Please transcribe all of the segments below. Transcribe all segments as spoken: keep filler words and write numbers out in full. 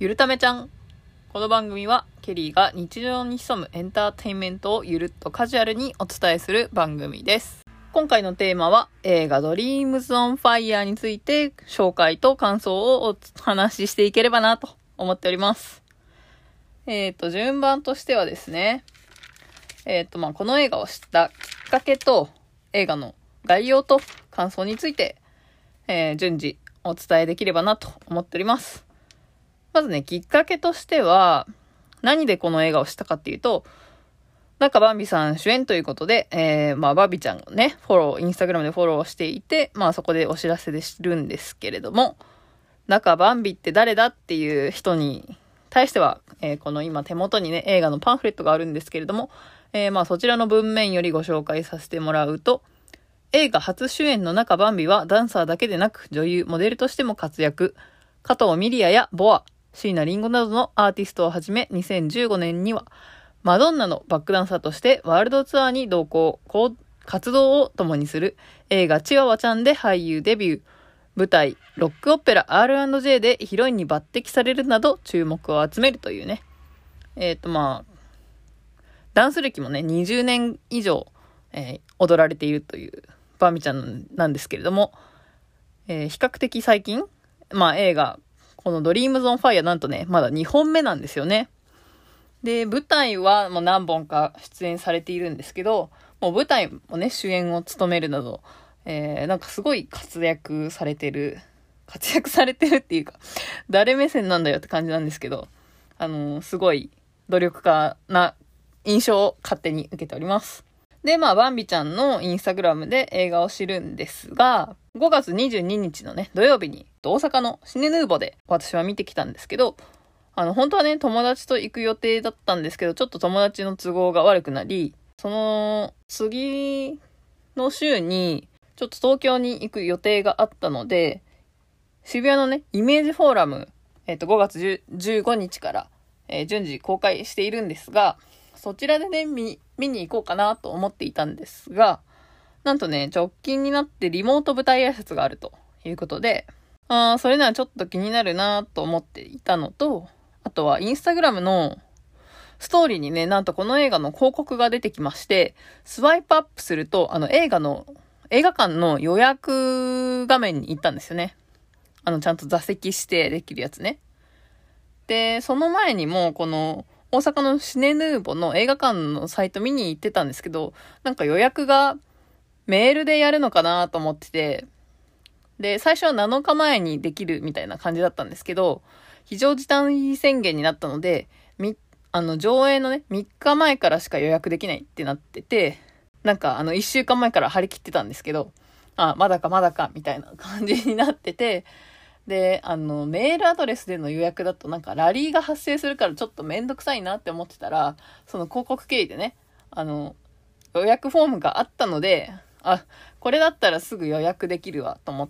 ゆるためちゃん。この番組はケリーが日常に潜むエンターテインメントをゆるっとカジュアルにお伝えする番組です。今回のテーマは映画ドリームズオンファイヤーについて紹介と感想をお話ししていければなと思っております。えっと、順番としてはですね、えっと、まあ、この映画を知ったきっかけと映画の概要と感想について、えー、順次お伝えできればなと思っております。まずね、きっかけとしては、何でこの映画を知ったかっていうと、中バンビさん主演ということで、えー、まあ、バンビちゃんをね、フォロー、インスタグラムでフォローしていて、まあ、そこでお知らせで知るんですけれども、中バンビって誰だっていう人に対しては、えー、この今手元にね、映画のパンフレットがあるんですけれども、えー、まあ、そちらの文面よりご紹介させてもらうと、映画初主演の中バンビはダンサーだけでなく、女優、モデルとしても活躍。加藤ミリアやボア、椎名林檎などのアーティストをはじめ、にせんじゅうごねんにはマドンナのバックダンサーとしてワールドツアーに同行、活動を共にする映画チワワちゃんで俳優デビュー、舞台ロックオペラ アールアンドジェー でヒロインに抜擢されるなど注目を集めるというね。えっとまあ、ダンス歴もね、にじゅうねん以上、えー、踊られているというバンビちゃんなんですけれども、えー、比較的最近、まあ映画、このドリームズオンファイヤーなんとね、まだにほんめなんですよね。で、舞台はもう何本か出演されているんですけど、もう舞台もね、主演を務めるなど、えー、なんかすごい活躍されてる、活躍されてるっていうか、誰目線なんだよって感じなんですけど、あのー、すごい努力家な印象を勝手に受けております。で、まあ、バンビちゃんのインスタグラムで映画を知るんですが、ごがつにじゅうににちのね、土曜日に大阪のシネヌーボで私は見てきたんですけど、あの、本当はね、友達と行く予定だったんですけど、ちょっと友達の都合が悪くなり、その次の週に、ちょっと東京に行く予定があったので、渋谷のね、イメージフォーラム、えっと、ごがつじゅうごにちから、えー、順次公開しているんですが、そちらでね、見、見に行こうかなと思っていたんですが、なんとね、直近になってリモート舞台挨拶があるということで、あー、それならちょっと気になるなと思っていたのと、あとはインスタグラムのストーリーにね、なんとこの映画の広告が出てきまして、スワイプアップすると、あの映画の、映画館の予約画面に行ったんですよね。あの、ちゃんと座席指定できるやつね。で、その前にも、この、大阪のシネヌーボの映画館のサイト見に行ってたんですけど、なんか予約がメールでやるのかなと思ってて、で、最初はなのかまえにできるみたいな感じだったんですけど、非常事態宣言になったので、み、あの、上映のね、みっかまえからしか予約できないってなってて、なんかあの、いっしゅうかんまえから張り切ってたんですけど、あ、まだかまだか、みたいな感じになってて、で、あの、メールアドレスでの予約だとなんかラリーが発生するからちょっとめんどくさいなって思ってたら、その広告経緯でね、あの、予約フォームがあったので、あ、これだったらすぐ予約できるわと思って、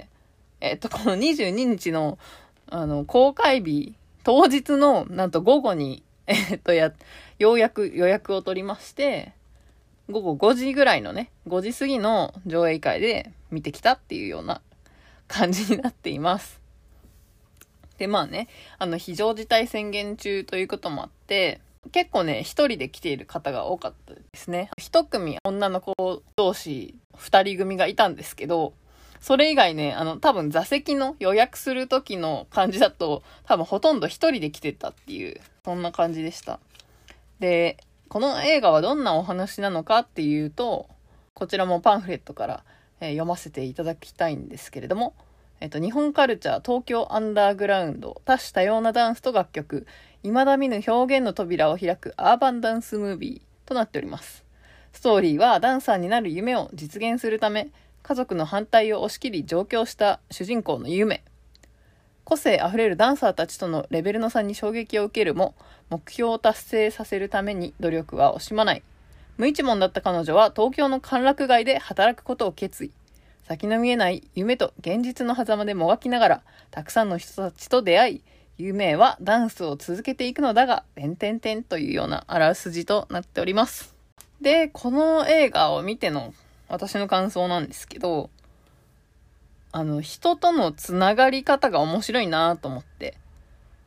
えっと、このにじゅうににちの、あの、公開日、当日の、なんと午後に、えっと、や、ようやく予約を取りまして、午後ごじぐらいのね、ごじ過ぎの上映会で見てきたっていうような感じになっています。で、まあね、あの、非常事態宣言中ということもあって、結構ね、一人で来ている方が多かったですね。一組女の子同士二人組がいたんですけど、それ以外ね、あの、多分座席の予約する時の感じだと、多分ほとんど一人で来てたっていう、そんな感じでした。で、この映画はどんなお話なのかっていうと、こちらもパンフレットから、えー、読ませていただきたいんですけれども、えっと、日本カルチャー、東京アンダーグラウンド、多種多様なダンスと楽曲、未だ見ぬ表現の扉を開くアーバンダンスムービーとなっております。ストーリーはダンサーになる夢を実現するため、家族の反対を押し切り上京した主人公の夢。個性あふれるダンサーたちとのレベルの差に衝撃を受けるも、目標を達成させるために努力は惜しまない。無一文だった彼女は東京の歓楽街で働くことを決意。先の見えない夢と現実の狭間でもがきながら、たくさんの人たちと出会い、夢はダンスを続けていくのだが、点々点というようなあらすじとなっております。で、この映画を見ての私の感想なんですけど、あの、人とのつながり方が面白いなと思って。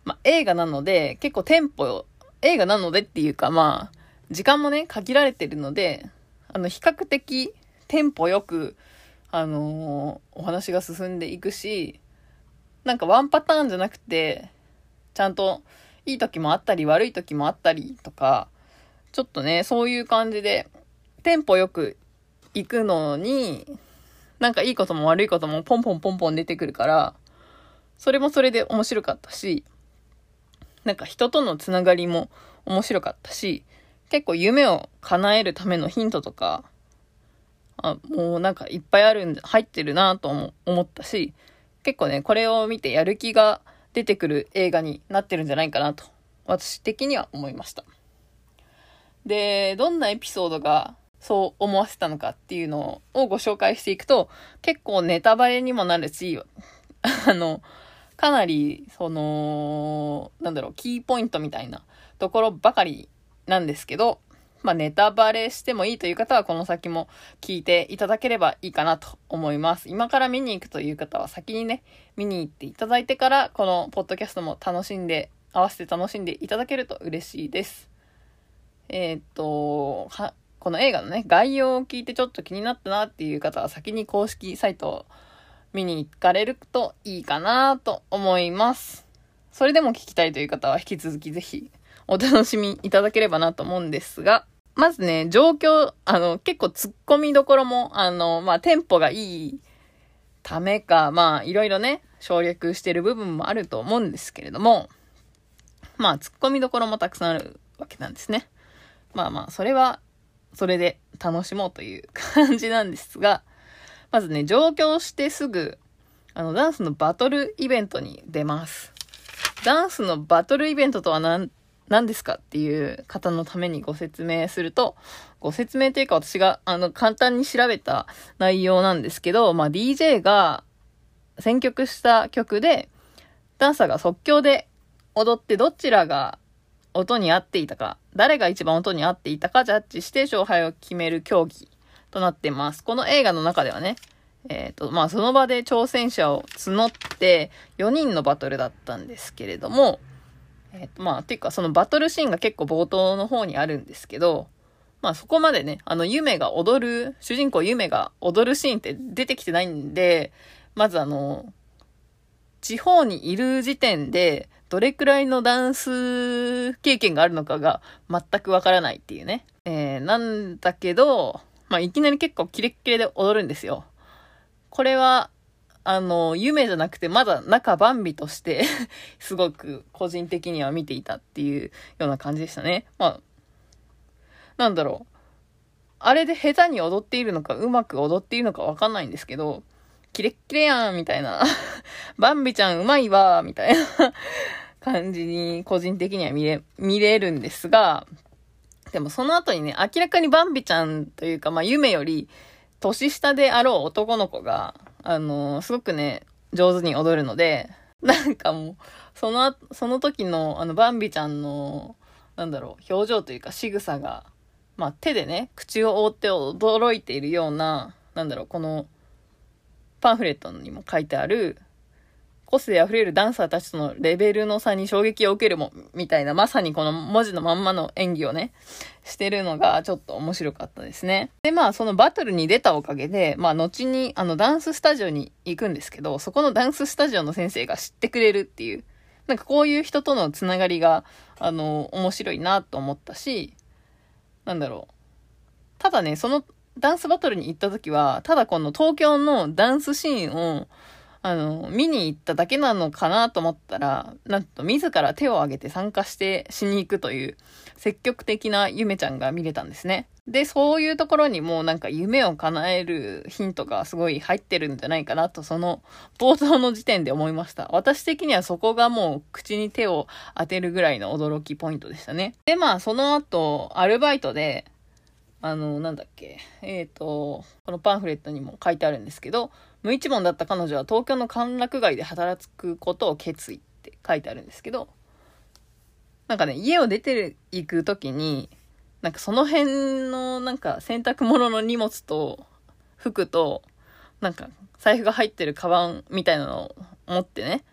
まあ映画なので、結構テンポ、映画なのでっていうかまあ、時間もね、限られてるので、あの、比較的テンポよく、あのー、お話が進んでいくし、なんかワンパターンじゃなくて、ちゃんといい時もあったり悪い時もあったりとか、ちょっとね、そういう感じで、テンポよく行くのに、なんかいいことも悪いこともポンポンポンポン出てくるから、それもそれで面白かったし、なんか人とのつながりも面白かったし、結構夢を叶えるためのヒントとか、あ、もうなんかいっぱいあるん、入ってるなとも思ったし、結構ね、これを見てやる気が出てくる映画になってるんじゃないかなと、私的には思いました。で、どんなエピソードがそう思わせたのかっていうのをご紹介していくと、結構ネタバレにもなるし、あの、かなり、その、なんだろう、キーポイントみたいなところばかりなんですけど、まあネタバレしてもいいという方はこの先も聞いていただければいいかなと思います。今から見に行くという方は先にね、見に行っていただいてから、このポッドキャストも楽しんで、合わせて楽しんでいただけると嬉しいです。えー、っと、は、この映画のね、概要を聞いてちょっと気になったなっていう方は先に公式サイトを見に行かれるといいかなと思います。それでも聞きたいという方は引き続きぜひお楽しみいただければなと思うんですが、まずね、状況、あの、結構突っ込みどころも、あの、まあ、テンポがいいためか、まあ、いろいろね、省略してる部分もあると思うんですけれども、まあ、突っ込みどころもたくさんあるわけなんですね。まあまあ、それは、それで楽しもうという感じなんですが、まずね、上京してすぐ、あの、ダンスのバトルイベントに出ます。ダンスのバトルイベントとは何、何ですかっていう方のためにご説明すると、ご説明というか私が、あの、簡単に調べた内容なんですけど、まあ、ディージェー が選曲した曲で、ダンサーが即興で踊ってどちらが音に合っていたか、誰が一番音に合っていたかジャッジして勝敗を決める競技となってます。この映画の中ではね、えっと、まあ、その場で挑戦者を募ってよにんのバトルだったんですけれども、えっと、まあ、ていうかそのバトルシーンが結構冒頭の方にあるんですけど、まあそこまでね、あの、ユメが踊る、主人公ユメが踊るシーンって出てきてないんで、まずあの、地方にいる時点で、どれくらいのダンス経験があるのかが全くわからないっていうね。えー、なんだけど、まあ、いきなり結構キレッキレで踊るんですよ。これは、あの、夢じゃなくて、まだ中バンビとして、すごく個人的には見ていたっていうような感じでしたね。まあ、なんだろう。あれで下手に踊っているのか、うまく踊っているのかわかんないんですけど、キレッキレやんみたいな。バンビちゃんうまいわみたいな感じに個人的には見れ、見れるんですが、でもその後にね、明らかにバンビちゃんというか、まあ夢より年下であろう男の子が、あのー、すごくね、上手に踊るので、なんかもう、その、その時のあのバンビちゃんの、なんだろう、表情というか仕草が、まあ手でね、口を覆って驚いているような、なんだろう、この、パンフレットにも書いてある、個性あふれるダンサーたちとのレベルの差に衝撃を受けるも、みたいな、まさにこの文字のまんまの演技をね、してるのがちょっと面白かったですね。で、まあそのバトルに出たおかげで、まあ後にあのダンススタジオに行くんですけど、そこのダンススタジオの先生が知ってくれるっていう、なんかこういう人とのつながりが、あの、面白いなと思ったし、なんだろう。ただね、そのダンスバトルに行った時は、ただこの東京のダンスシーンを、あの、見に行っただけなのかなと思ったら、なんと自ら手を挙げて参加してしに行くという積極的なゆめちゃんが見れたんですね。で、そういうところにもなんか夢を叶えるヒントがすごい入ってるんじゃないかなと、その冒頭の時点で思いました。私的にはそこがもう口に手を当てるぐらいの驚きポイントでしたね。で、まあその後、アルバイトで、あの、なんだっけ、えっと、このパンフレットにも書いてあるんですけど、無一文だった彼女は東京の歓楽街で働くことを決意って書いてあるんですけど、なんかね、家を出ていくときに、なんかその辺のなんか洗濯物の荷物と服と、なんか財布が入ってるカバンみたいなのを持ってね、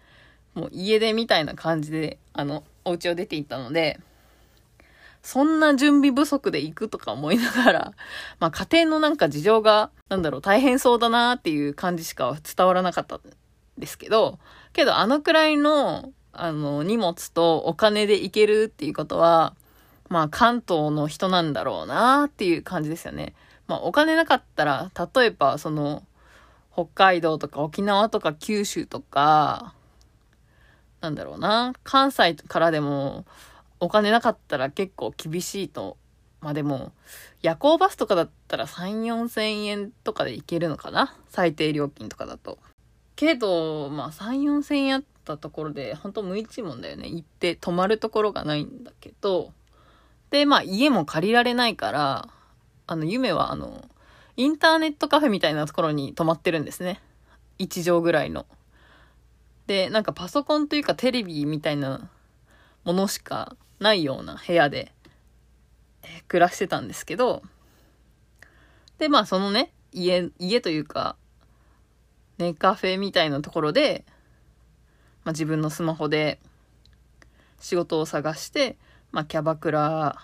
もう家出みたいな感じで、あの、お家を出て行ったので、そんな準備不足で行くとか思いながら、まあ家庭のなんか事情が、なんだろう、大変そうだなっていう感じしか伝わらなかったんですけど、けどあのくらいの、あの、荷物とお金で行けるっていうことは、まあ関東の人なんだろうなっていう感じですよね。まあお金なかったら、例えばその、北海道とか沖縄とか九州とか、なんだろうな、関西からでも、お金なかったら結構厳しいと。まあでも、夜行バスとかだったらさん、よんせんえんとかで行けるのかな、最低料金とかだと。けど、まあさん、よんせんえんあったところで、ほんと無一文だよね。行って泊まるところがないんだけど、で、まあ家も借りられないから、あの、夢はあの、インターネットカフェみたいなところに泊まってるんですね。いち畳ぐらいの。で、なんかパソコンというかテレビみたいなものしかないような部屋で、えー、暮らしてたんですけど、で、まあそのね、家、家というか、ネカフェみたいなところで、まあ自分のスマホで仕事を探して、まあキャバクラ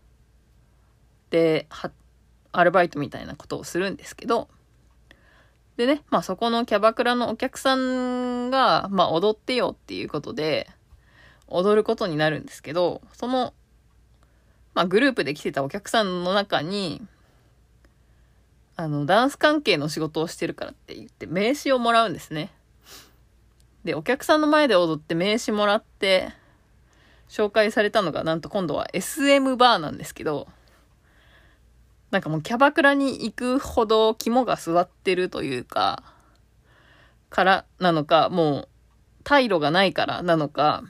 で、は、アルバイトみたいなことをするんですけど、でね、まあそこのキャバクラのお客さんが、まあ踊ってよっていうことで、踊ることになるんですけど、その、まあグループで来てたお客さんの中に、あの、ダンス関係の仕事をしてるからって言って名刺をもらうんですね。で、お客さんの前で踊って名刺もらって、紹介されたのがなんと今度は エスエム バーなんですけど、なんかもうキャバクラに行くほど肝が据わってるというか、からなのか、もう、退路がないからなのか、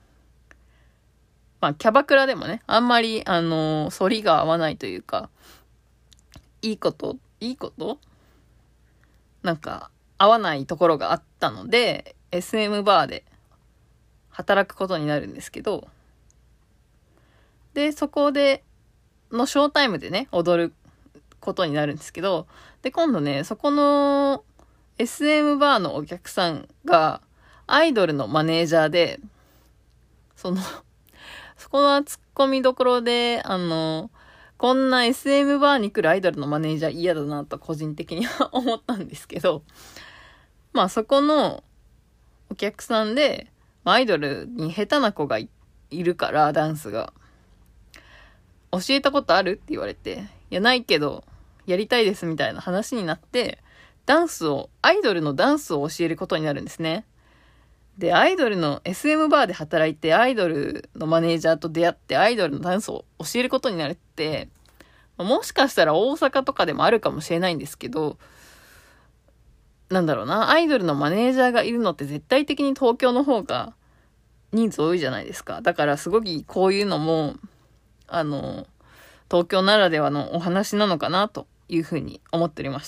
まあ、キャバクラでもね、あんまり、あのー、反りが合わないというか、いいこと、いいことなんか、合わないところがあったので、エスエム バーで働くことになるんですけど、で、そこで、のショータイムでね、踊ることになるんですけど、で、今度ね、そこの エスエム バーのお客さんが、アイドルのマネージャーで、その、そこの突っ込みどころで、あの、こんな エスエム バーに来るアイドルのマネージャー嫌だなと個人的には思ったんですけど、まあそこのお客さんで、アイドルに下手な子が い, いるから、ダンスが。教えたことあるって言われて、いやないけど、やりたいですみたいな話になって、ダンスを、アイドルのダンスを教えることになるんですね。で、アイドルの エスエム バーで働いて、アイドルのマネージャーと出会って、アイドルのダンスを教えることになるって、もしかしたら大阪とかでもあるかもしれないんですけど、なんだろうな、アイドルのマネージャーがいるのって絶対的に東京の方が人数多いじゃないですか。だからすごいこういうのも、あの、東京ならではのお話なのかなというふうに思っておりました。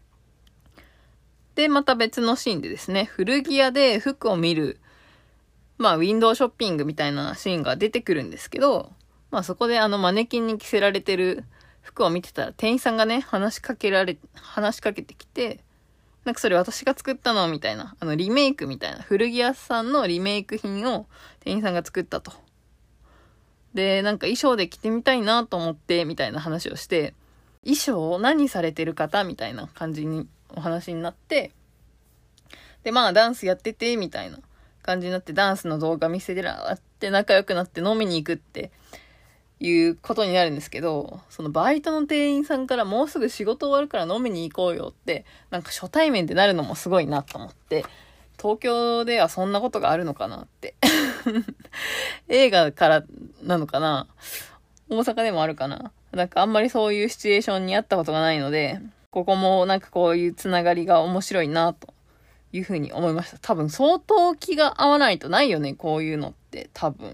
で、また別のシーンでですね、古着屋で服を見る、まあ、ウィンドウショッピングみたいなシーンが出てくるんですけど、まあそこであのマネキンに着せられてる服を見てたら店員さんがね、話しかけられ、話しかけてきて、なんかそれ私が作ったのみたいな、あのリメイクみたいな、古着屋さんのリメイク品を店員さんが作ったと。で、なんか衣装で着てみたいなと思って、みたいな話をして、衣装何されてる方みたいな感じにお話になって、で、まあダンスやってて、みたいな感じになって、ダンスの動画見せてらって仲良くなって飲みに行くっていうことになるんですけど、そのバイトの店員さんからもうすぐ仕事終わるから飲みに行こうよって、なんか初対面でなるのもすごいなと思って、東京ではそんなことがあるのかなって。映画からなのかな、大阪でもあるかな、なんかあんまりそういうシチュエーションにあったことがないので、ここもなんかこういうつながりが面白いなというふうに思いました。多分相当気が合わないとないよね、こういうのって多分。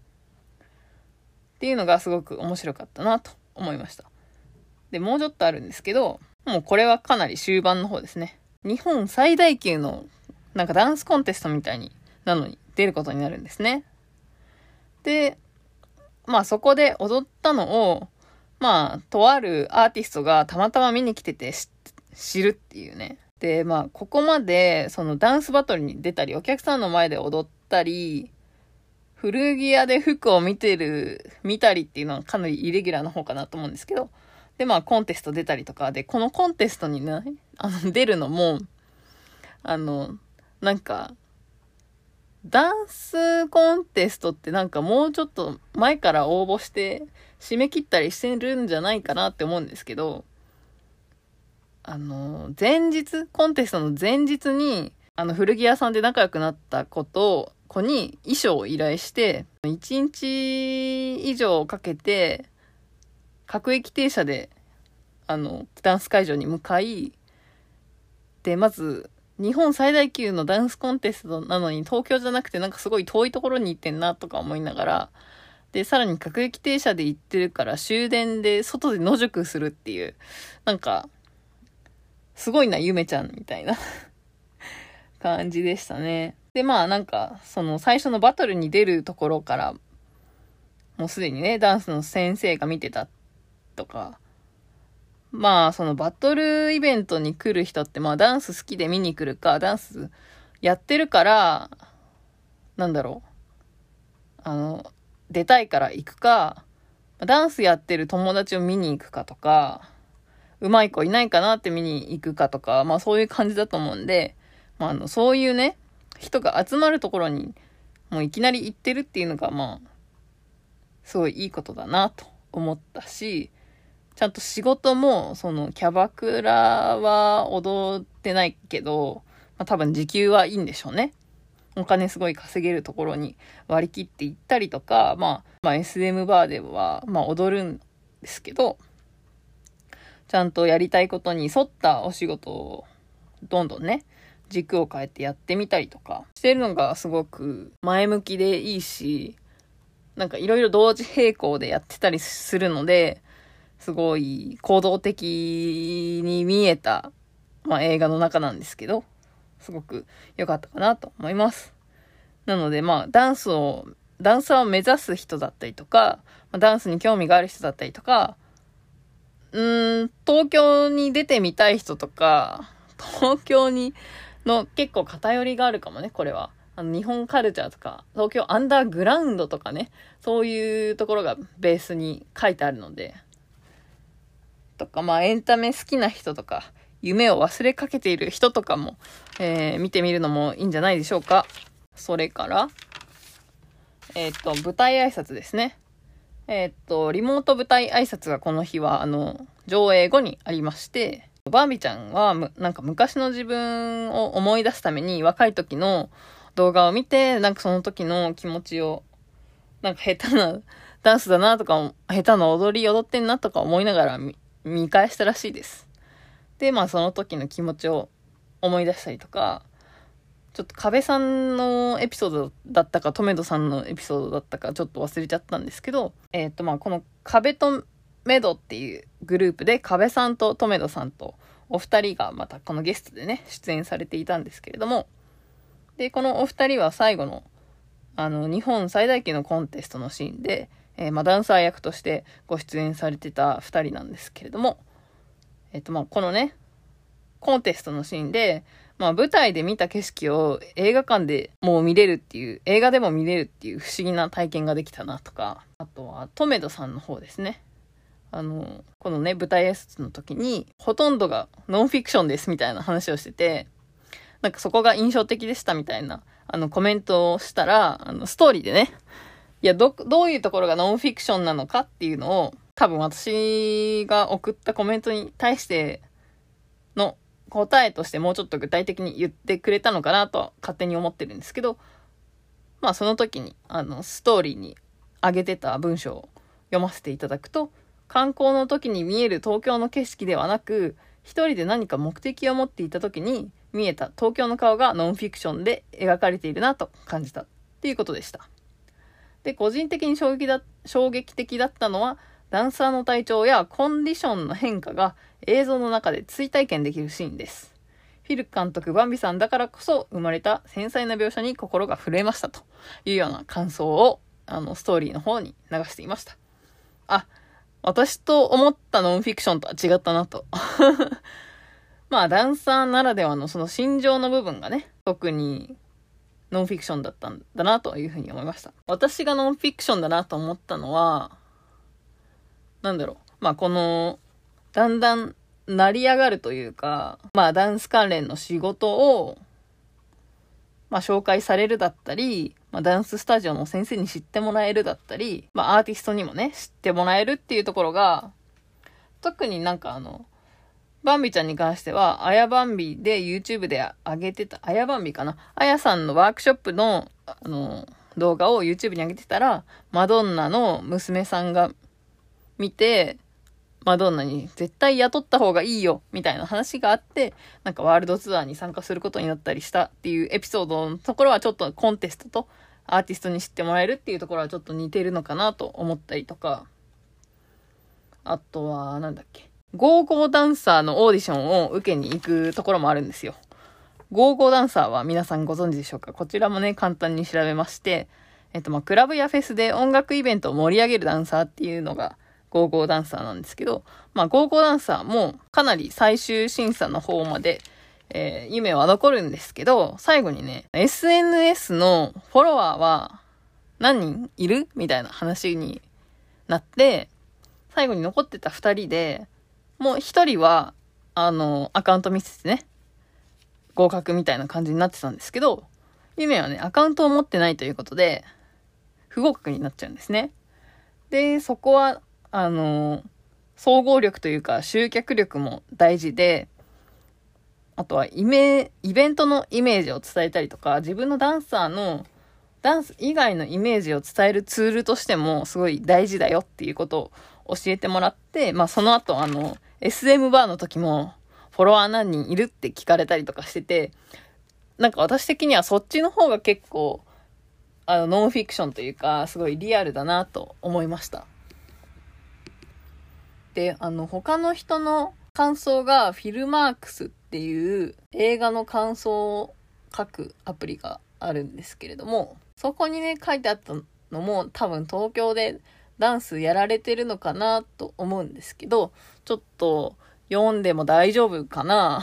っていうのがすごく面白かったなと思いました。で、もうちょっとあるんですけど、もうこれはかなり終盤の方ですね。日本最大級のなんかダンスコンテストみたいになのに出ることになるんですね。で、まあそこで踊ったのを、まあとあるアーティストがたまたま見に来てて知るっていうね。 で、まあ、ここまで、そのダンスバトルに出たり、お客さんの前で踊ったり、古着屋で服を見てる、見たりっていうのはかなりイレギュラーな方かなと思うんですけど、で、まあ、コンテスト出たりとかで、このコンテストにね、あの、出るのも、あの、なんか、ダンスコンテストってなんかもうちょっと前から応募して締め切ったりしてるんじゃないかなって思うんですけど、あの、前日、コンテストの前日に、あの、古着屋さんで仲良くなった子と、子に衣装を依頼して、いちにち以上かけて、各駅停車で、あの、ダンス会場に向かい、で、まず、日本最大級のダンスコンテストなのに東京じゃなくてなんかすごい遠いところに行ってんなとか思いながら、で、さらに各駅停車で行ってるから終電で外で野宿するっていう、なんか、すごいな、ゆめちゃんみたいな感じでしたね。で、まあなんか、その最初のバトルに出るところから、もうすでにね、ダンスの先生が見てたとか、まあそのバトルイベントに来る人ってまあダンス好きで見に来るか、ダンスやってるから、なんだろう、あの、出たいから行くか、ダンスやってる友達を見に行くかとか、うまい子いないかなって見に行くかとか、まあそういう感じだと思うんで、まああの、そういうね、人が集まるところにもういきなり行ってるっていうのがまあ、すごいいいことだなと思ったし、ちゃんと仕事も、そのキャバクラは踊ってないけど、まあ多分時給はいいんでしょうね。お金すごい稼げるところに割り切って行ったりとか、まあ、まあ エスエム バーでは、まあ踊るんですけど、ちゃんとやりたいことに沿ったお仕事をどんどんね、軸を変えてやってみたりとかしてるのがすごく前向きでいいし、なんかいろいろ同時並行でやってたりするので、すごい行動的に見えた、まあ、映画の中なんですけど、すごく良かったかなと思います。なのでまあダンスを、ダンサーを目指す人だったりとか、ダンスに興味がある人だったりとか、うーん、東京に出てみたい人とか、東京にの結構偏りがあるかもね、これは。あの日本カルチャーとか、東京アンダーグラウンドとかね、そういうところがベースに書いてあるので、とか、まあエンタメ好きな人とか、夢を忘れかけている人とかも、えー、見てみるのもいいんじゃないでしょうか。それから、えっと、舞台挨拶ですね。えっと、リモート舞台挨拶がこの日は、あの、上映後にありまして、バービーちゃんは、なんか昔の自分を思い出すために若い時の動画を見て、なんかその時の気持ちを、なんか下手なダンスだなとか、下手な踊り踊ってんなとか思いながら見、見返したらしいです。で、まあその時の気持ちを思い出したりとか、ちょっと壁さんのエピソードだったか、トメドさんのエピソードだったか、ちょっと忘れちゃったんですけど、えっとまあこの壁とメドっていうグループで、壁さんとトメドさんとお二人がまたこのゲストでね、出演されていたんですけれども、で、このお二人は最後の、あの、日本最大級のコンテストのシーンで、えー、まあダンサー役としてご出演されてた二人なんですけれども、えっとまあこのね、コンテストのシーンで、まあ舞台で見た景色を映画館でもう見れるっていう、映画でも見れるっていう不思議な体験ができたなとか、あとはトメドさんの方ですね。あの、このね、舞台挨拶の時に、ほとんどがノンフィクションですみたいな話をしてて、なんかそこが印象的でしたみたいな、あのコメントをしたら、あのストーリーでね、いや、ど、どういうところがノンフィクションなのかっていうのを、多分私が送ったコメントに対しての答えとしてもうちょっと具体的に言ってくれたのかなと勝手に思ってるんですけど、まあその時にあのストーリーに上げてた文章を読ませていただくと、観光の時に見える東京の景色ではなく、一人で何か目的を持っていた時に見えた東京の顔がノンフィクションで描かれているなと感じたっていうことでした。で、個人的に衝撃だ、衝撃的だったのは、ダンサーの体調やコンディションの変化が映像の中で追体験できるシーンです。フィル監督、バンビさんだからこそ生まれた繊細な描写に心が震えましたというような感想をあのストーリーの方に流していました。あ、私と思ったノンフィクションとは違ったなと。 まあダンサーならではのその心情の部分がね、特にノンフィクションだったんだなというふうに思いました。私がノンフィクションだなと思ったのは、なんだろう。まあこの、だんだん成り上がるというか、まあダンス関連の仕事を、まあ紹介されるだったり、まあダンススタジオの先生に知ってもらえるだったり、まあアーティストにもね、知ってもらえるっていうところが、特になんかあの、バンビちゃんに関しては、あやバンビで YouTube で上げてた、あやバンビかなあやさんのワークショップの、あの、動画を YouTube に上げてたら、マドンナの娘さんが見て、マドンナに絶対雇った方がいいよ、みたいな話があって、なんかワールドツアーに参加することになったりしたっていうエピソードのところはちょっとコンテストとアーティストに知ってもらえるっていうところはちょっと似てるのかなと思ったりとか、あとは、なんだっけ。ゴーゴーダンサーのオーディションを受けに行くところもあるんですよ。ゴーゴーダンサーは皆さんご存知でしょうか？こちらもね、簡単に調べまして、えっと、まあ、クラブやフェスで音楽イベントを盛り上げるダンサーっていうのがゴーゴーダンサーなんですけど、まあ、ゴーゴーダンサーもかなり最終審査の方まで、えー、夢は残るんですけど、最後にね、エスエヌエス のフォロワーは何人いるみたいな話になって、最後に残ってたふたりで、もうひとりは、あの、アカウント見せてね、合格みたいな感じになってたんですけど、ゆめはね、アカウントを持ってないということで、不合格になっちゃうんですね。で、そこは、あの、総合力というか、集客力も大事で、あとはイメ、イベントのイメージを伝えたりとか、自分のダンサーの、ダンス以外のイメージを伝えるツールとしても、すごい大事だよっていうことを教えてもらって、まあその後、あの、エスエム バーの時も、フォロワー何人いるって聞かれたりとかしてて、なんか私的にはそっちの方が結構、あの、ノンフィクションというか、すごいリアルだなと思いました。で、あの、他の人の感想がフィルマークスっていう映画の感想を書くアプリがあるんですけれども、そこにね、書いてあったのも多分東京でダンスやられてるのかなと思うんですけど、ちょっと読んでも大丈夫かな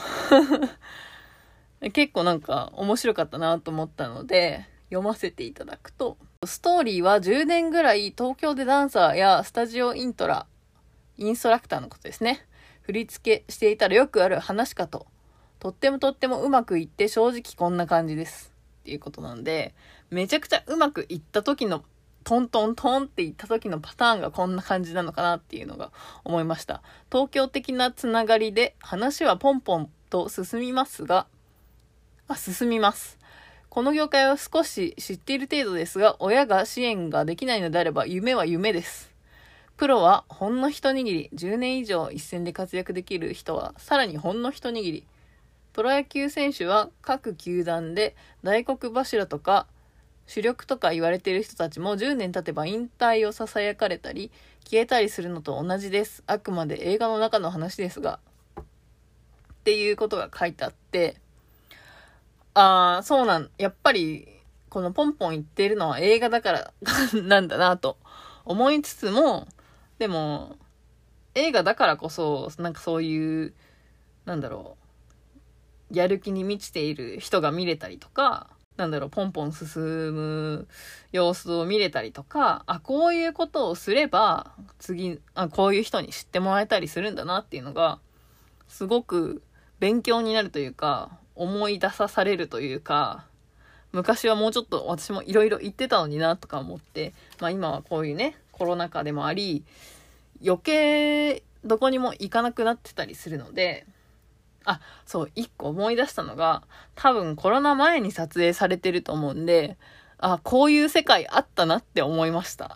結構なんか面白かったなと思ったので読ませていただくと、ストーリーはじゅうねんぐらい東京でダンサーやスタジオイントラ、インストラクターのことですね。振り付けしていたらよくある話かと。とってもとってもうまくいって正直こんな感じです。っていうことなんで、めちゃくちゃうまくいった時のトントントンっていった時のパターンがこんな感じなのかなっていうのが思いました。東京的なつながりで話はポンポンと進みますが、あ、進みます。この業界は少し知っている程度ですが、親が支援ができないのであれば夢は夢です。プロはほんの一握り、じゅうねん以上一線で活躍できる人はさらにほんの一握り。プロ野球選手は各球団で大黒柱とか主力とか言われている人たちもじゅうねん経てば引退を囁かれたり消えたりするのと同じです。あくまで映画の中の話ですが。っていうことが書いてあって、ああ、そうなん、やっぱりこのポンポン言っているのは映画だからなんだなと思いつつも、でも映画だからこそなんかそういうなんだろう、やる気に満ちている人が見れたりとか、なんだろう、ポンポン進む様子を見れたりとか、あ、こういうことをすれば次、あ、こういう人に知ってもらえたりするんだなっていうのがすごく勉強になるというか、思い出さされるというか、昔はもうちょっと私もいろいろ言ってたのになとか思って、まあ今はこういうね、コロナ禍でもあり、余計どこにも行かなくなってたりするので、あ、そう、一個思い出したのが、多分コロナ前に撮影されてると思うんで、あ、こういう世界あったなって思いました。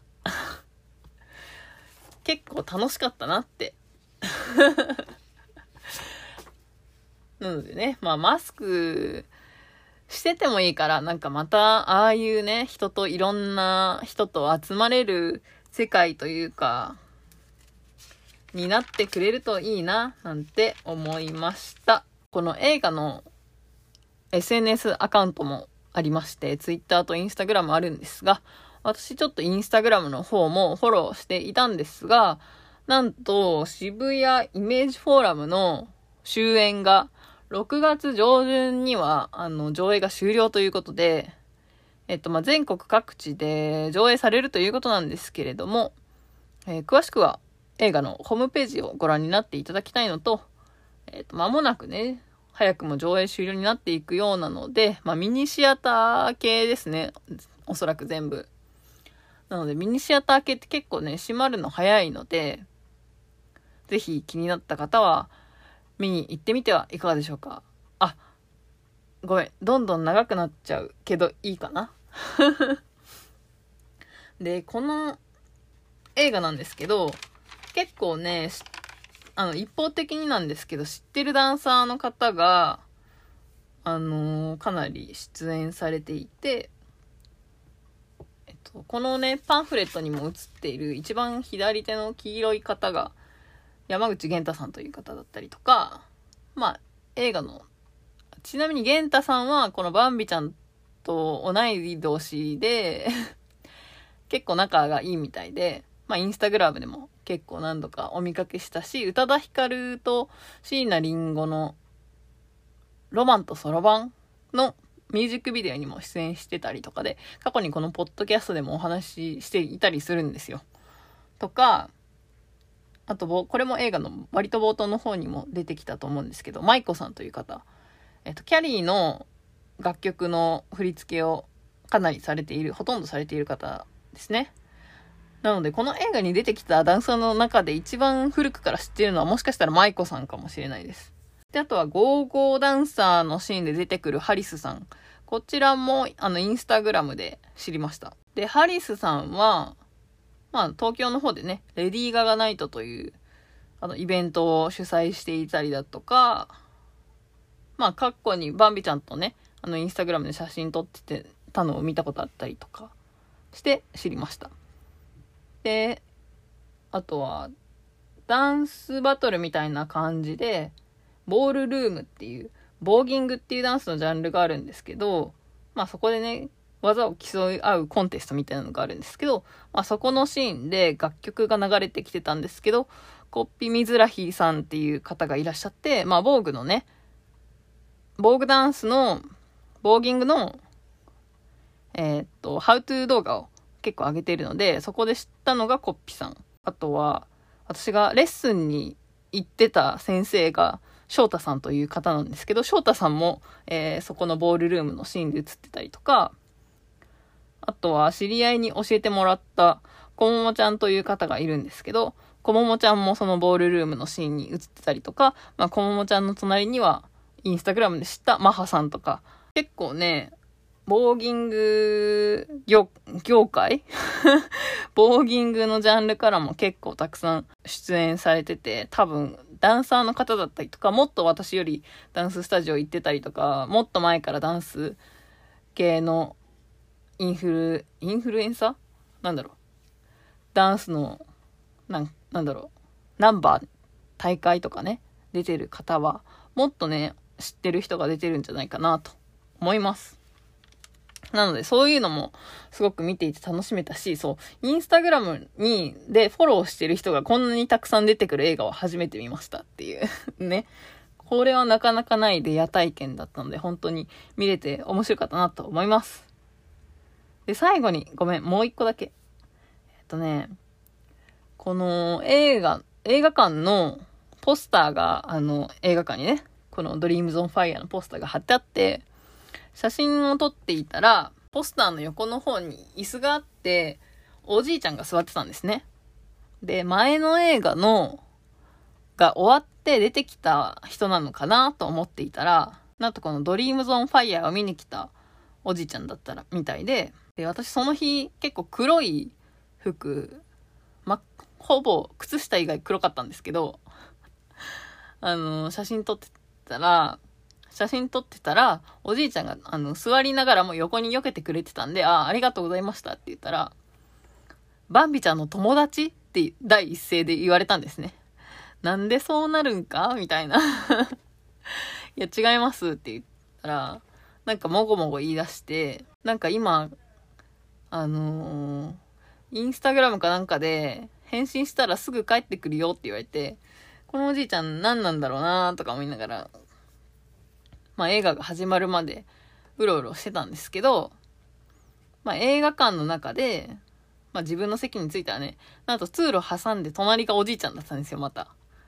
結構楽しかったなって。なのでね、まあマスクしててもいいから、なんかまたああいうね、人といろんな人と集まれる世界というか、になってくれるといいな、なんて思いました。この映画の エスエヌエス アカウントもありまして、Twitter と Instagram あるんですが、私ちょっと Instagram の方もフォローしていたんですが、なんと渋谷イメージフォーラムの終演がろくがつ上旬には、あの、上映が終了ということで、えっと、まあ、全国各地で上映されるということなんですけれども、えー、詳しくは映画のホームページをご覧になっていただきたいのと、えっと、間もなくね、早くも上映終了になっていくようなので、まあ、ミニシアター系ですね。おそらく全部。なので、ミニシアター系って結構ね、閉まるの早いので、ぜひ気になった方は、見に行ってみてはいかがでしょうか。あ、ごめん。どんどん長くなっちゃうけど、いいかなで、この映画なんですけど、結構ね、あの、一方的になんですけど、知ってるダンサーの方が、あのー、かなり出演されていて、えっと、このね、パンフレットにも写っている一番左手の黄色い方が、山口源太さんという方だったりとか、まあ、映画の、ちなみに源太さんは、このバンビちゃんと同い年で、結構仲がいいみたいで、まあ、インスタグラムでも結構何度かお見かけしたし、宇多田ヒカルと椎名林檎のロマンとそろばんのミュージックビデオにも出演してたりとかで、過去にこのポッドキャストでもお話ししていたりするんですよ。とか、あと、これも映画の割と冒頭の方にも出てきたと思うんですけど、舞子さんという方、えっと、キャリーの楽曲の振り付けをかなりされている、ほとんどされている方ですね。なので、この映画に出てきたダンサーの中で一番古くから知っているのはもしかしたら舞子さんかもしれないです。で、あとはゴーゴーダンサーのシーンで出てくるハリスさん。こちらも、あの、インスタグラムで知りました。で、ハリスさんは、まあ、東京の方でね、レディーガガナイトという、あの、イベントを主催していたりだとか、まあ、過去にバンビちゃんとね、あの、インスタグラムで写真撮っててたのを見たことあったりとかして知りました。で、あとは、ダンスバトルみたいな感じで、ボールルームっていう、ボーギングっていうダンスのジャンルがあるんですけど、まあそこでね、技を競い合うコンテストみたいなのがあるんですけど、まあそこのシーンで楽曲が流れてきてたんですけど、コッピミズラヒさんっていう方がいらっしゃって、まあボーグのね、ボーグダンスの、ボーギングの、えー、っと、ハウトゥー動画を結構上げているので、そこで知ったのがコッピさん。あとは、私がレッスンに行ってた先生が、翔太さんという方なんですけど、翔太さんも、えー、そこのボールルームのシーンで映ってたりとか、あとは知り合いに教えてもらったこももちゃんという方がいるんですけど、こももちゃんもそのボールルームのシーンに映ってたりとか、まあ、こももちゃんの隣にはインスタグラムで知ったマハさんとか、結構ね、ボーギング業、業界ボーギングのジャンルからも結構たくさん出演されてて、多分ダンサーの方だったりとか、もっと私よりダンススタジオ行ってたりとか、もっと前からダンス系のインフル、インフルエンサーなんだろう。ダンスの、なん、なんだろう。ナンバー、大会とかね、出てる方は、もっとね、知ってる人が出てるんじゃないかなと思います。なので、そういうのもすごく見ていて楽しめたし、そう、インスタグラムに、で、フォローしてる人がこんなにたくさん出てくる映画を初めて見ましたっていうね。これはなかなかないレア体験だったので、本当に見れて面白かったなと思います。で、最後に、ごめん、もう一個だけ。えっとね、この映画、映画館のポスターが、あの、映画館にね、この Dreams on Fire のポスターが貼ってあって、写真を撮っていたら、ポスターの横の方に椅子があって、おじいちゃんが座ってたんですね。で、前の映画の、が終わって出てきた人なのかなと思っていたら、なんとこの Dreams on Fire を見に来たおじいちゃんだったら、みたいで、で、私その日結構黒い服、ま、ほぼ靴下以外黒かったんですけど、あの、写真撮ってたら、写真撮ってたら、おじいちゃんが、あの、座りながらも横に避けてくれてたんで、ああ、ありがとうございましたって言ったら、バンビちゃんの友達って第一声で言われたんですね。なんでそうなるんかみたいな。いや、違いますって言ったら、なんかもごもご言い出して、なんか今、あのー、インスタグラムかなんかで、返信したらすぐ帰ってくるよって言われて、このおじいちゃん何なんだろうなとか思いながら、 まあ映画が始まるまでうろうろしてたんですけど、まあ映画館の中で、まあ自分の席に着いたらね、なんと通路挟んで隣がおじいちゃんだったんですよ、また。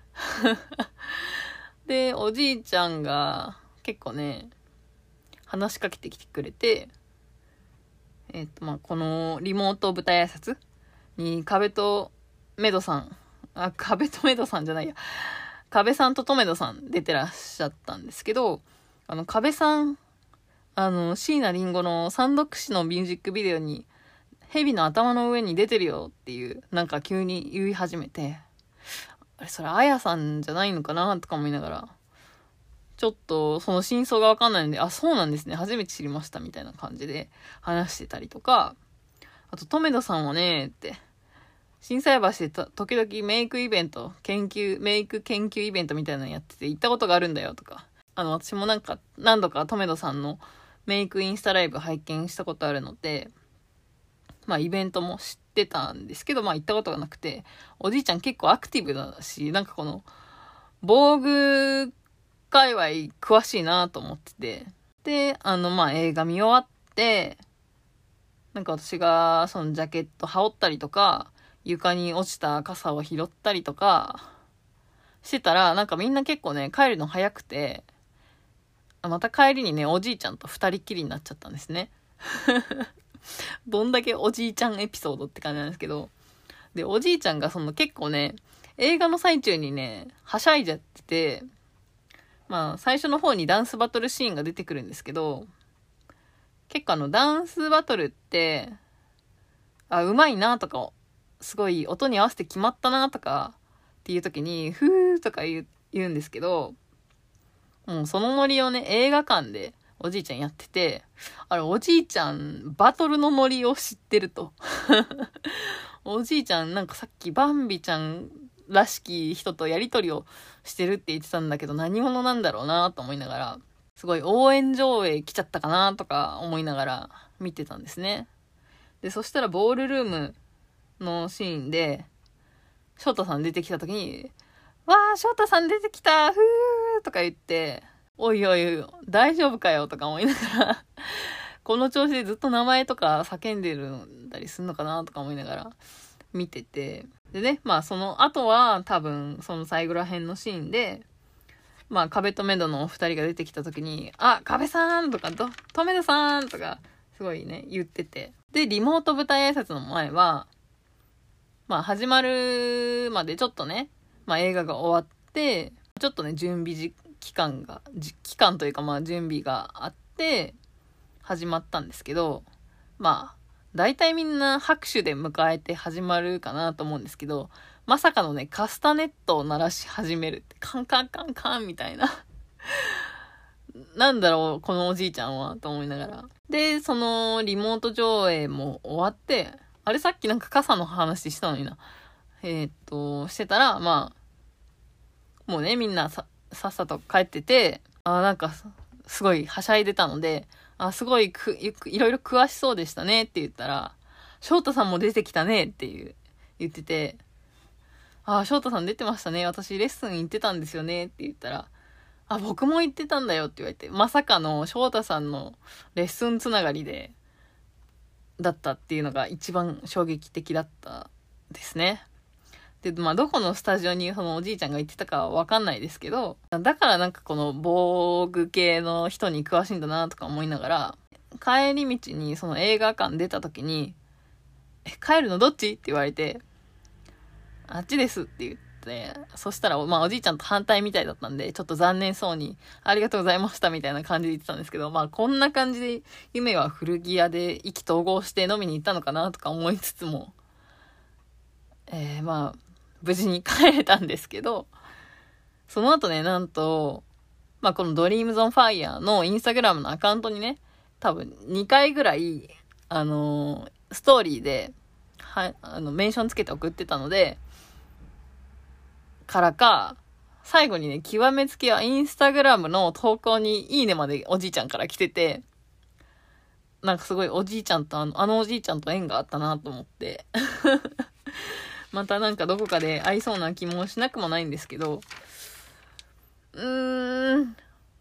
で、おじいちゃんが結構ね、話しかけてきてくれて、えっと、まあこのリモート舞台挨拶に壁とメドさん、あ、壁とメドさんじゃないや、壁さんとトメドさん出てらっしゃったんですけど、あの壁さん、あの椎名林檎の三読詞のミュージックビデオに蛇の頭の上に出てるよっていうなんか急に言い始めて、あれそれあやさんじゃないのかなとか思いながら、ちょっとその真相がわかんないので、あ、そうなんですね、初めて知りましたみたいな感じで話してたりとか、あとトメドさんはねって心斎橋で時々メイクイベント研究メイク研究イベントみたいなのやってて行ったことがあるんだよとか、あの私もなんか何度かトメドさんのメイクインスタライブ拝見したことあるので、まあイベントも知ってたんですけど、まあ行ったことがなくて、おじいちゃん結構アクティブだし、なんかこの防具界隈詳しいなと思ってて、であのまあ映画見終わって、なんか私がそのジャケット羽織ったりとか床に落ちた傘を拾ったりとかしてたら、なんかみんな結構ね帰るの早くて、また帰りにねおじいちゃんと二人っきりになっちゃったんですね。どんだけおじいちゃんエピソードって感じなんですけど、でおじいちゃんがその結構ね映画の最中にねはしゃいじゃってて、まあ最初の方にダンスバトルシーンが出てくるんですけど、結構あのダンスバトルってあうまいなとか、すごい音に合わせて決まったなとかっていう時にふーとか言う、言うんですけど、もうそのノリをね映画館でおじいちゃんやってて、あれおじいちゃんバトルのノリを知ってると。おじいちゃんなんかさっきバンビちゃんらしき人とやりとりをしてるって言ってたんだけど何者なんだろうなと思いながら、すごい応援上映来ちゃったかなとか思いながら見てたんですね。でそしたらボールルームのシーンで翔太さん出てきた時に、わー翔太さん出てきたふーとか言って、おいおい大丈夫かよとか思いながらこの調子でずっと名前とか叫んでるんだりするのかなとか思いながら見てて、でねまあその後は多分その最後ら辺のシーンで、まあ壁とメドのお二人が出てきた時に、あ壁さんとかととメドさんとかすごいね言ってて、でリモート舞台挨拶の前はまあ始まるまでちょっとね、まあ映画が終わってちょっとね準備時期間が期間というかまあ準備があって始まったんですけど、まあ大体みんな拍手で迎えて始まるかなと思うんですけど、まさかのねカスタネットを鳴らし始めるって、カンカンカンカンみたいななんだろうこのおじいちゃんはと思いながら、でそのリモート上映も終わって、あれさっきなんか傘の話したのにな、えー、っとしてたら、まあもうねみんなささっさと帰ってて、あなんかすごいはしゃいでたので、あすごいくいろいろ詳しそうでしたねって言ったら、翔太さんも出てきたねっていう言ってて、あ翔太さん出てましたね、私レッスン行ってたんですよねって言ったら、あ僕も行ってたんだよって言われて、まさかの翔太さんのレッスンつながりでだったっていうのが一番衝撃的だったですね。でまあどこのスタジオにそのおじいちゃんが行ってたかはわかんないですけど、だからなんかこの防具系の人に詳しいんだなとか思いながら、帰り道にその映画館出た時に、え帰るのどっちって言われて、あっちですって言って、そしたらまあおじいちゃんと反対みたいだったんで、ちょっと残念そうにありがとうございましたみたいな感じで言ってたんですけど、まあこんな感じで夢は古着屋で意気投合して飲みに行ったのかなとか思いつつも、えー、まあ無事に帰れたんですけど、その後ねなんとまあこのドリームズオンファイヤーのインスタグラムのアカウントにね、多分にかいぐらいあのー、ストーリーではあのメンションつけて送ってたのでからか、最後にね極めつきはインスタグラムの投稿にいいねまでおじいちゃんから来てて、なんかすごいおじいちゃんとあのあのおじいちゃんと縁があったなと思ってまたなんかどこかで会いそうな気もしなくもないんですけど、うーん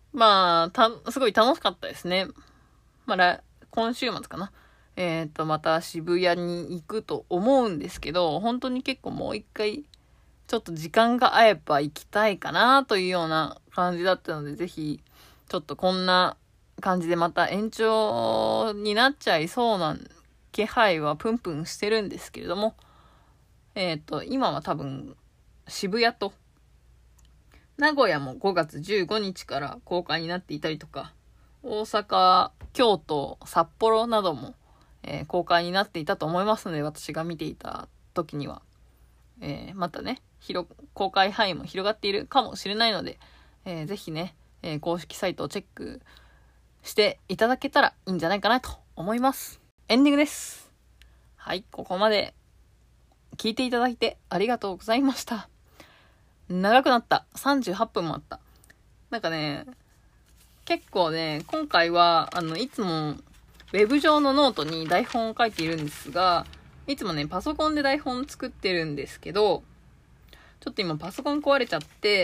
まあ、た、すごい楽しかったですね。まあ、来今週末かな。えっと、また渋谷に行くと思うんですけど、本当に結構もう一回、ちょっと時間が合えば行きたいかなというような感じだったので、ぜひ、ちょっとこんな感じでまた延長になっちゃいそうな気配はプンプンしてるんですけれども、えっと、今は多分、渋谷と、名古屋もごがつじゅうごにちから公開になっていたりとか、大阪、京都、札幌なども、えー公開になっていたと思いますので、私が見ていた時には、えーまたね、広、公開範囲も広がっているかもしれないので、えーぜひね、えー公式サイトをチェックしていただけたらいいんじゃないかなと思います。エンディングです。はい、ここまで聞いていただいてありがとうございました。長くなった。さんじゅうはっぷんもあった。なんかね、結構ね、今回は、あの、いつも、ウェブ上のノートに台本を書いているんですが、いつもね、パソコンで台本作ってるんですけど、ちょっと今パソコン壊れちゃって、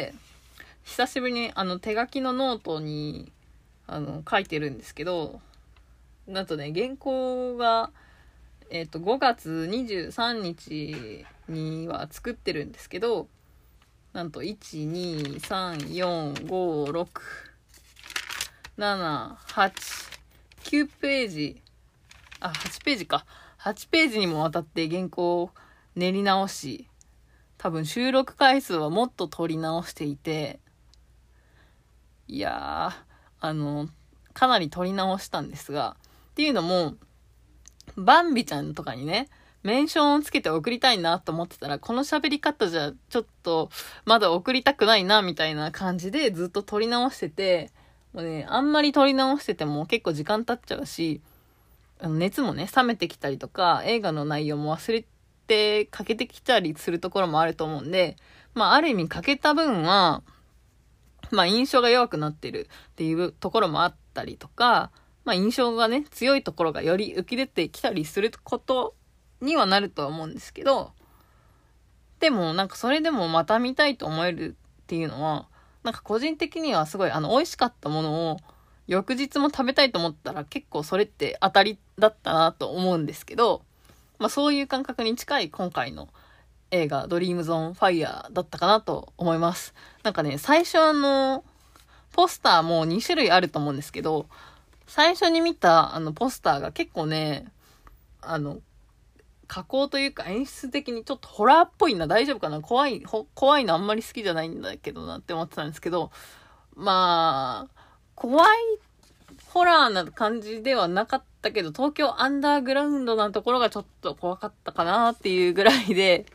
久しぶりにあの手書きのノートに、あの、書いてるんですけど、なんとね、原稿が、えっと、ごがつにじゅうさんにちには作ってるんですけど、なんと、いち、に、さん、よん、ご、ろく、なな、はち、きゅうページ、あ、はちページか。はちページにもわたって原稿を練り直し、多分収録回数はもっと取り直していて、いやー、あの、かなり取り直したんですが、っていうのも、バンビちゃんとかにね、メンションをつけて送りたいなと思ってたら、この喋り方じゃちょっとまだ送りたくないなみたいな感じでずっと撮り直してて、もうね、あんまり撮り直してても結構時間経っちゃうし、あの熱もね、冷めてきたりとか、映画の内容も忘れて欠けてきたりするところもあると思うんで、まあある意味欠けた分は、まあ印象が弱くなってるっていうところもあったりとか、まあ印象がね、強いところがより浮き出てきたりすることにはなるとは思うんですけど、でもなんかそれでもまた見たいと思えるっていうのは、なんか個人的にはすごいあの美味しかったものを翌日も食べたいと思ったら結構それって当たりだったなと思うんですけど、まあそういう感覚に近い今回の映画ドリームゾーンファイヤーだったかなと思います。なんかね、最初あの、ポスターもにしゅるいあると思うんですけど、最初に見たあのポスターが結構ね、あの、加工というか演出的にちょっとホラーっぽいな、大丈夫かな、怖い、ほ怖いのあんまり好きじゃないんだけどなって思ってたんですけど、まあ、怖いホラーな感じではなかったけど、東京アンダーグラウンドなところがちょっと怖かったかなっていうぐらいで、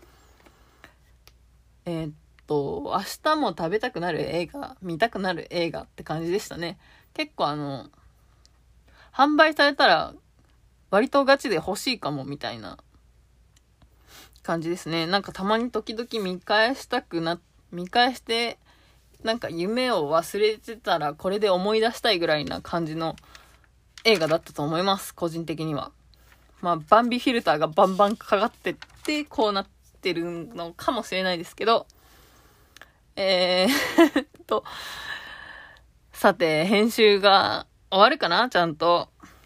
えーっと、明日も食べたくなる映画、見たくなる映画って感じでしたね。結構あの、販売されたら割とガチで欲しいかもみたいな感じですね。なんかたまに時々見返したくな、見返して、なんか夢を忘れてたらこれで思い出したいぐらいな感じの映画だったと思います。個人的には。まあ、バンビフィルターがバンバンかかってって、こうなってるのかもしれないですけど、えーっと、さて、編集が終わるかなちゃんと。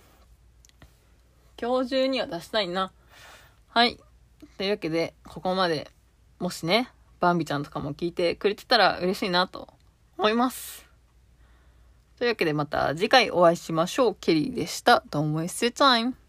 今日中には出したいな。はい。というわけで、ここまで、もしね、バンビちゃんとかも聞いてくれてたら嬉しいなと思います。というわけでまた次回お会いしましょう。ケリーでした。Don't waste your time.